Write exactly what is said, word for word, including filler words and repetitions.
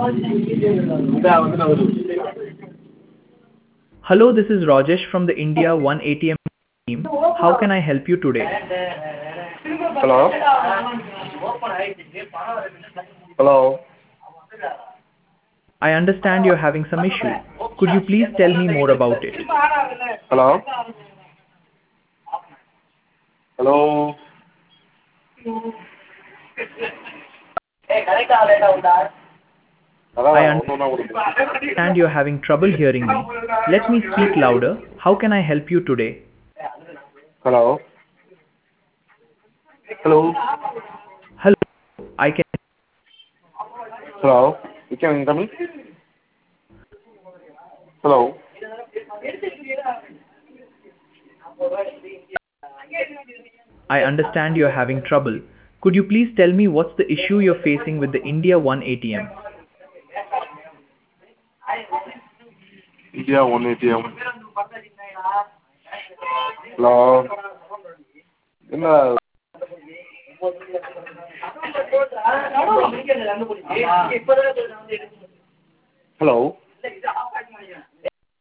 Hello, this is Rajesh from the India one A T M team. How can I help you today? Hello? Hello? I understand you're having some issue. Could you please tell me more about it? Hello? Hello? I அதான் ஒன்று ஒன்றா கொடுங்க. understand you're having trouble hearing me. Let me speak louder. How can I help you today? Hello? Hello? Hello, I can Hello? You can hear me? Hello? I understand you're having trouble. Could you please tell me what's the issue you're facing with the India one A T M? India one A T M. Hello? என்ன Hello?